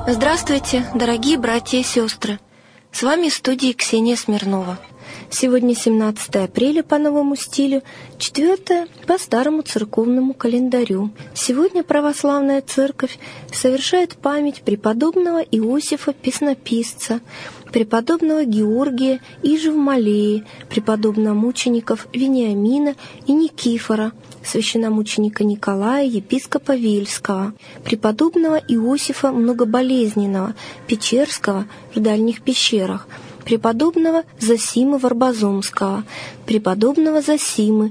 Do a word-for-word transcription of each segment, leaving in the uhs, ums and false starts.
Здравствуйте, дорогие братья и сестры! С вами в студии Ксения Смирнова. Сегодня семнадцатое апреля по новому стилю, четвёртое по старому церковному календарю. Сегодня православная церковь совершает память преподобного Иосифа Песнописца, преподобного Георгия Ижевмалеи, преподобномучеников Вениамина и Никифора, священномученика Николая, епископа Вельского, преподобного Иосифа Многоболезненного, Печерского в Дальних Пещерах, преподобного Зосимы Варбазомского, преподобного Зосимы,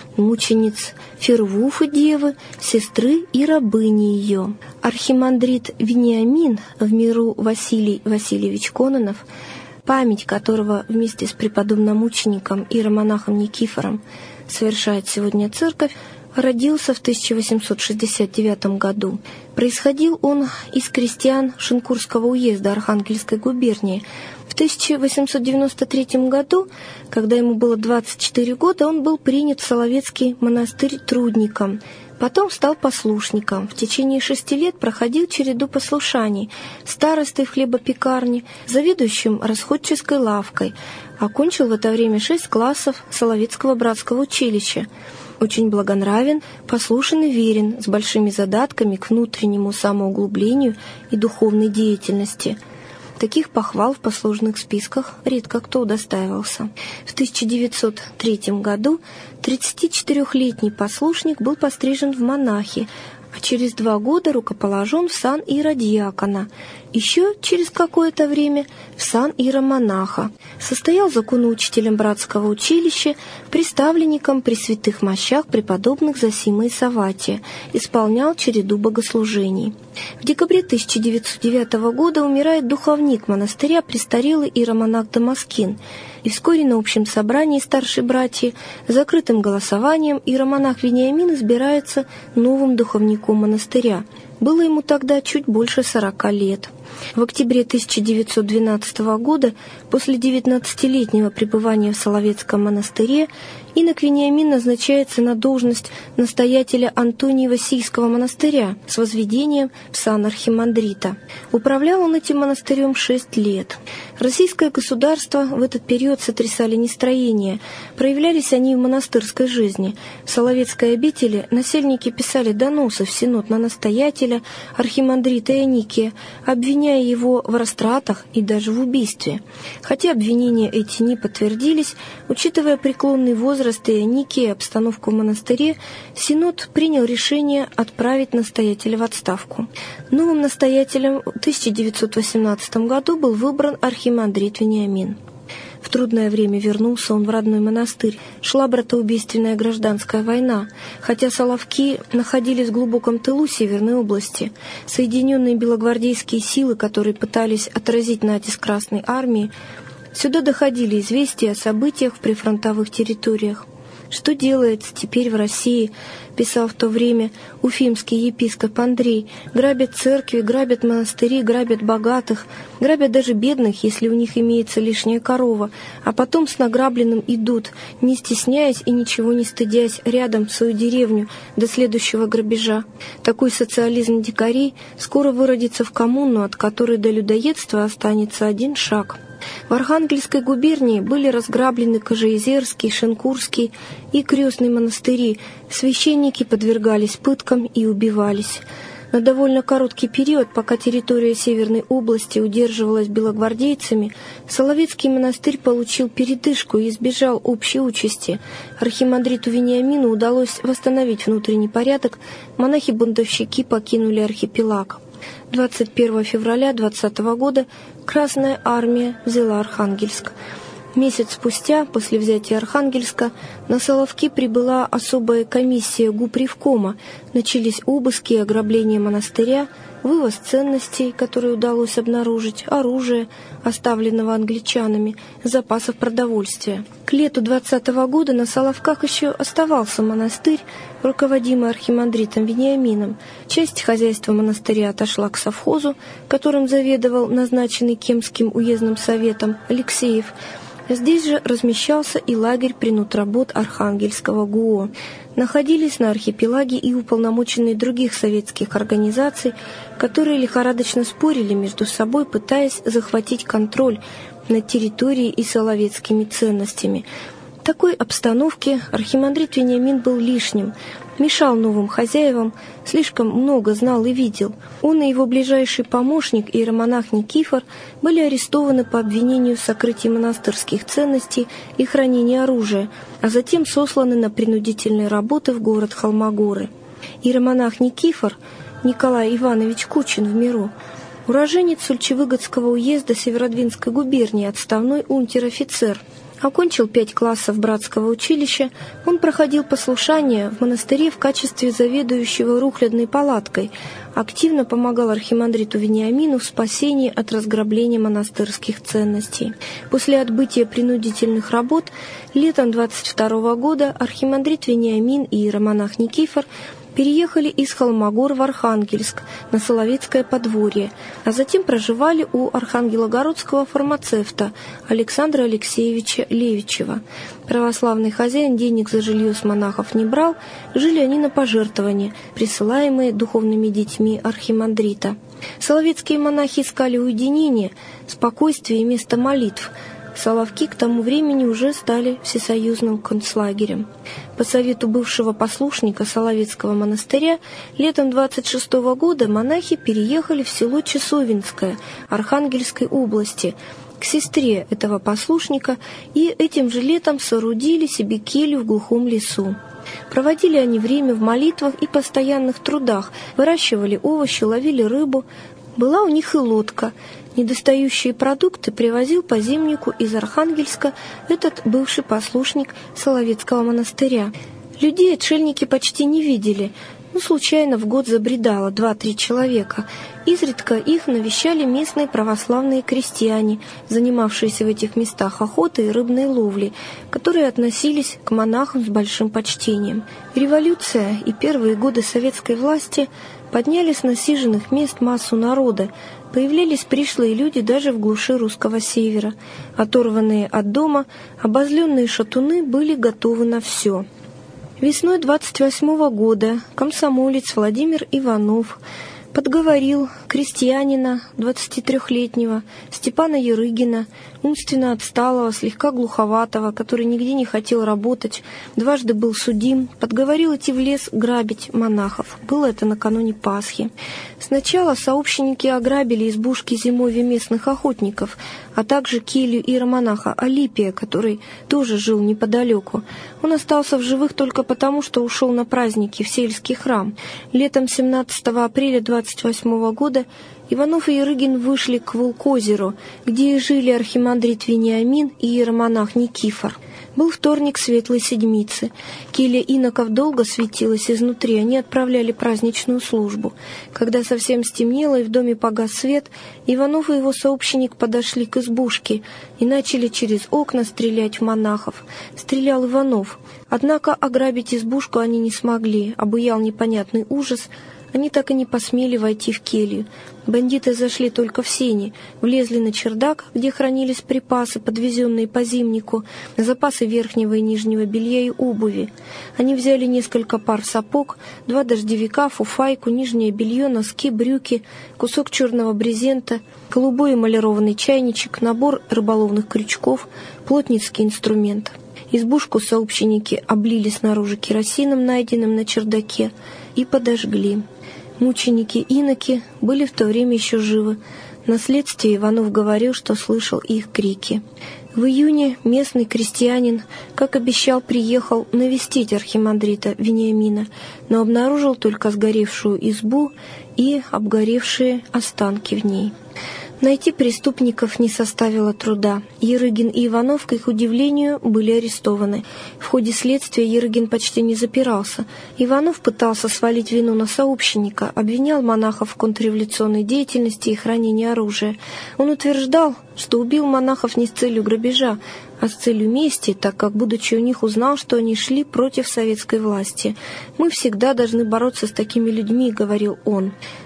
мучениц Фервуфы Девы, сестры и рабыни ее. Архимандрит Вениамин, в миру Василий Васильевич Кононов, память которого вместе с преподобномучеником иеромонахом Никифором совершает сегодня церковь, родился в тысяча восемьсот шестьдесят девятом году. Происходил он из крестьян Шинкурского уезда Архангельской губернии. В тысяча восемьсот девяносто третьем году, когда ему было двадцать четыре года, он был принят в Соловецкий монастырь трудником. Потом стал послушником. В течение шести лет проходил череду послушаний: старостой в хлебопекарне, заведующим расходческой лавкой. Окончил в это время шесть классов Соловецкого братского училища. Очень благонравен, послушен и верен, с большими задатками к внутреннему самоуглублению и духовной деятельности. Таких похвал в послужных списках редко кто удостаивался. В тысяча девятьсот третьем году тридцатичетырёхлетний послушник был пострижен в монахи, а через два года рукоположен в сан иеродиакона, еще через какое-то время в сан иеромонаха. Состоял законоучителем братского училища, приставленником при святых мощах преподобных Зосимы и Савватия, исполнял череду богослужений. В декабре тысяча девятьсот девятого года умирает духовник монастыря, престарелый иеромонах Дамаскин, и вскоре на общем собрании старшей братьи закрытым голосованием иеромонах Вениамин избирается новым духовником монастыря. Было ему тогда чуть больше сорока лет. В октябре тысяча девятьсот двенадцатого года, после девятнадцатилетнего пребывания в Соловецком монастыре, инок Вениамин назначается на должность настоятеля Антониево-Сийского монастыря с возведением в сан архимандрита. Управлял он этим монастырем шесть лет. Российское государство в этот период сотрясали нестроения. Проявлялись они в монастырской жизни. В Соловецкой обители насельники писали доносы в синод на настоятеля, архимандрита Ионикия, обвиняя его в растратах и даже в убийстве. Хотя обвинения эти не подтвердились, учитывая преклонный возраст Ионикия и обстановку в монастыре, синод принял решение отправить настоятеля в отставку. Новым настоятелем в тысяча девятьсот восемнадцатом году был выбран архимандрит Вениамин. В трудное время вернулся он в родной монастырь. Шла братоубийственная гражданская война. Хотя Соловки находились в глубоком тылу Северной области, соединенные белогвардейские силы, которые пытались отразить натиск Красной армии, сюда доходили известия о событиях в прифронтовых территориях. «Что делается теперь в России?» — писал в то время уфимский епископ Андрей. «Грабят церкви, грабят монастыри, грабят богатых, грабят даже бедных, если у них имеется лишняя корова, а потом с награбленным идут, не стесняясь и ничего не стыдясь, рядом в свою деревню до следующего грабежа. Такой социализм дикарей скоро выродится в коммуну, от которой до людоедства останется один шаг». В Архангельской губернии были разграблены Кожеизерский, Шинкурский и Крестный монастыри, священники подвергались пыткам и убивались. На довольно короткий период, пока территория Северной области удерживалась белогвардейцами, Соловецкий монастырь получил передышку и избежал общей участи. Архимандриту Вениамину удалось восстановить внутренний порядок, монахи-бунтовщики покинули архипелаг. двадцать первого февраля двадцатого года Красная армия взяла Архангельск. Месяц спустя, после взятия Архангельска, на Соловки прибыла особая комиссия гупревкома. Начались обыски и ограбления монастыря, вывоз ценностей, которые удалось обнаружить, оружия, оставленного англичанами, запасов продовольствия. К лету двадцатого года на Соловках еще оставался монастырь, руководимый архимандритом Вениамином. Часть хозяйства монастыря отошла к совхозу, которым заведовал назначенный Кемским уездным советом Алексеев. Здесь же размещался и лагерь принутработ Архангельского ГУО. Находились на архипелаге и уполномоченные других советских организаций, которые лихорадочно спорили между собой, пытаясь захватить контроль над территорией и соловецкими ценностями. В такой обстановке архимандрит Вениамин был лишним, мешал новым хозяевам, слишком много знал и видел. Он и его ближайший помощник, иеромонах Никифор, были арестованы по обвинению в сокрытии монастырских ценностей и хранении оружия, а затем сосланы на принудительные работы в город Холмогоры. Иеромонах Никифор, Николай Иванович Кучин в миру, уроженец Сульчевыгодского уезда Северодвинской губернии, отставной унтер-офицер. Окончил пять классов братского училища, он проходил послушание в монастыре в качестве заведующего рухлядной палаткой, активно помогал архимандриту Вениамину в спасении от разграбления монастырских ценностей. После отбытия принудительных работ летом двадцать второго года архимандрит Вениамин и иеромонах Никифор переехали из Холмогор в Архангельск на Соловецкое подворье, а затем проживали у архангелогородского фармацевта Александра Алексеевича Левичева. Православный хозяин денег за жилье с монахов не брал, жили они на пожертвования, присылаемые духовными детьми архимандрита. Соловецкие монахи искали уединение, спокойствие и место молитв. Соловки к тому времени уже стали всесоюзным концлагерем. По совету бывшего послушника Соловецкого монастыря летом двадцать шестого года монахи переехали в село Часовинское Архангельской области к сестре этого послушника и этим же летом соорудили себе келью в глухом лесу. Проводили они время в молитвах и постоянных трудах, выращивали овощи, ловили рыбу. Была у них и лодка. Недостающие продукты привозил по зимнику из Архангельска этот бывший послушник Соловецкого монастыря. Людей отшельники почти не видели, но случайно в год забредало два-три человека. Изредка их навещали местные православные крестьяне, занимавшиеся в этих местах охотой и рыбной ловлей, которые относились к монахам с большим почтением. Революция и первые годы советской власти подняли с насиженных мест массу народа, появлялись пришлые люди даже в глуши русского севера. Оторванные от дома, обозленные шатуны были готовы на все. Весной двадцать восьмого года комсомолец Владимир Иванов подговорил крестьянина двадцатитрёхлетнего Степана Ярыгина, умственно отсталого, слегка глуховатого, который нигде не хотел работать, дважды был судим, подговорил идти в лес грабить монахов. Было это накануне Пасхи. Сначала сообщники ограбили избушки зимовья местных охотников, а также келью иеромонаха Алипия, который тоже жил неподалеку. Он остался в живых только потому, что ушел на праздники в сельский храм. Летом семнадцатого апреля двадцать восьмого года Иванов и Ярыгин вышли к Волкозеру, где и жили архимандрит Вениамин и иеромонах Никифор. Был вторник Светлой Седмицы. Келья иноков долго светилась изнутри, они отправляли праздничную службу. Когда совсем стемнело и в доме погас свет, Иванов и его сообщник подошли к избушке и начали через окна стрелять в монахов. Стрелял Иванов. Однако ограбить избушку они не смогли, обуял непонятный ужас. Они так и не посмели войти в келью. Бандиты зашли только в сени, влезли на чердак, где хранились припасы, подвезенные по зимнику, запасы верхнего и нижнего белья и обуви. Они взяли несколько пар сапог, два дождевика, фуфайку, нижнее белье, носки, брюки, кусок черного брезента, голубой эмалированный чайничек, набор рыболовных крючков, плотницкий инструмент. Избушку сообщники облили снаружи керосином, найденным на чердаке, и подожгли. Мученики-иноки были в то время еще живы. На следствии Иванов говорил, что слышал их крики. В июне местный крестьянин, как обещал, приехал навестить архимандрита Вениамина, но обнаружил только сгоревшую избу и обгоревшие останки в ней. Найти преступников не составило труда. Ярыгин и Иванов, к их удивлению, были арестованы. В ходе следствия Ярыгин почти не запирался. Иванов пытался свалить вину на сообщника, обвинял монахов в контрреволюционной деятельности и хранении оружия. Он утверждал, что убил монахов не с целью грабежа, а с целью мести, так как, будучи у них, узнал, что они шли против советской власти. «Мы всегда должны бороться с такими людьми», — говорил он.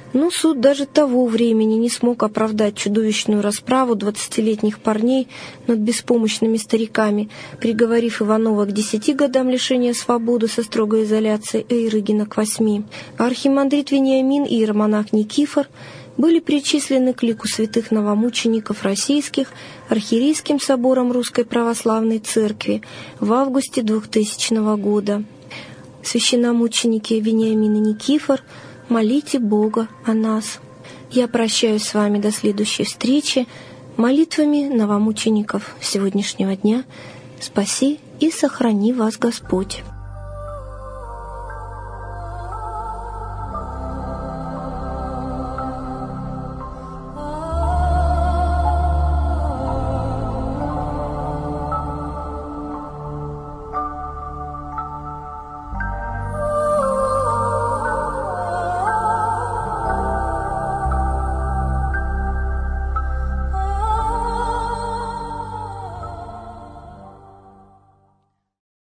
Но суд даже того времени не смог оправдать чудовищную расправу двадцатилетних парней над беспомощными стариками, приговорив Иванова к десяти годам лишения свободы со строгой изоляцией, а Ирыгина к восьми. Архимандрит Вениамин и иеромонах Никифор были причислены к лику святых новомучеников российских Архиерейским собором Русской Православной Церкви в августе двухтысячного года. Священномученики Вениамин и Никифор, молите Бога о нас. Я прощаюсь с вами до следующей встречи молитвами новомучеников сегодняшнего дня. Спаси и сохрани вас Господь.